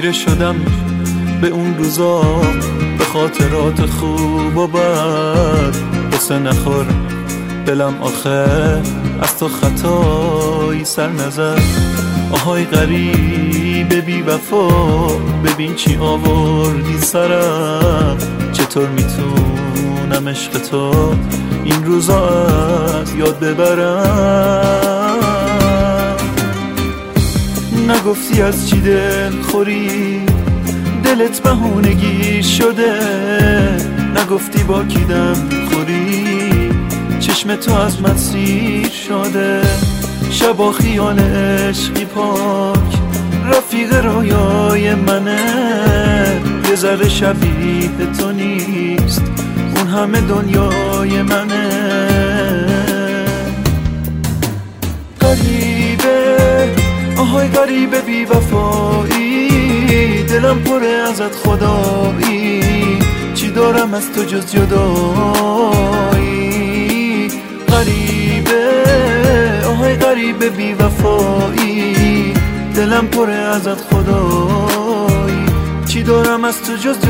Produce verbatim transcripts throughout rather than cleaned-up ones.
خیره شدم به اون روزا، به خاطرات خوب و بد. قصه نخور دلم آخه از تو خطایی سر نزد. آهای غریب بی وفا، ببین چی آوردی سرم. چطور میتونم عشق تو این روزا از یاد ببرم؟ نگفتی از چی دل خوری، دلت بهونگی شده. نگفتی با کی دم خوری، چشم تو از من سیر شده. شبا خیال عشقی پاک رفیق رویای منه. یه ذره شبیه تو نیست، اون همه دنیای منه. غریبه، آهای غریبه بی وفایی، دلم پره ازت خدایی. چی دارم از تو جز جدایی؟ غریبه، آهای غریبه بی وفایی، دلم پره ازت خدایی. چی دارم از تو جز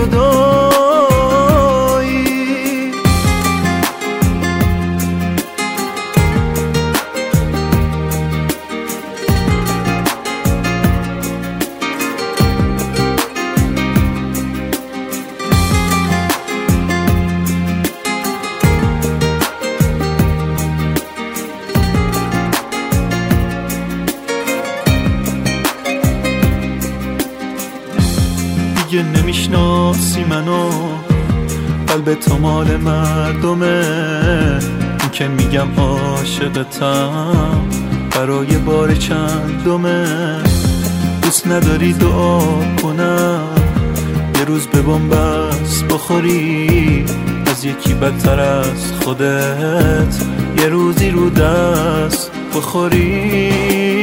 جدایی؟ دیگه نمیشناسی منو، قلب تو مال مردمه. این که میگم عاشقتم برای بار چندمه. دوست نداری دعا کنم یه روز به بنبست بخوری، از یکی بدتر از خودت یه روزی رو دست بخوری.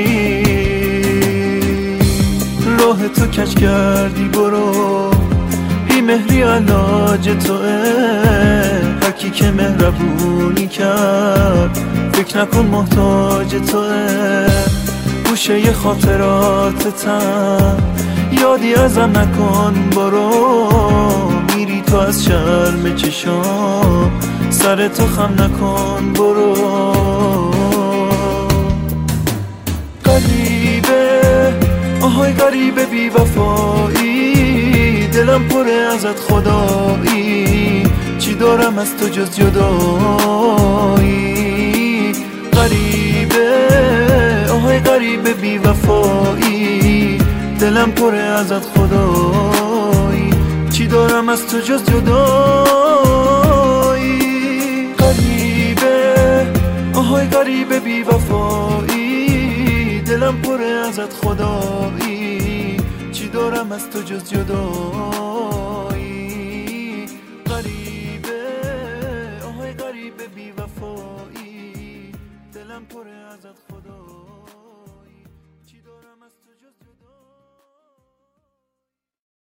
راه تو کج کردی برو، بی مهری علاج توه. هر کی که مهربونی کرد فکر نکن محتاج توه. گوشه خاطراتتم یادی ازم نکن برو. میری تو از شرم چشام، سر تو خم نکن برو. غریبه، آهای غریبه بی وفایی، دلم پره ازت خدایی. چی دارم از تو جز جدایی؟ غریبه، آهای غریبه بی وفایی، دلم پره ازت خدایی. چی دارم از تو جز جدایی؟ غریبه، آهای غریبه بی وفایی، دلم پره ازت خدایی. چی دارم از تو جز جدایی؟ غریبه، آهای غریبه بی وفایی، دلم پره ازت خدایی.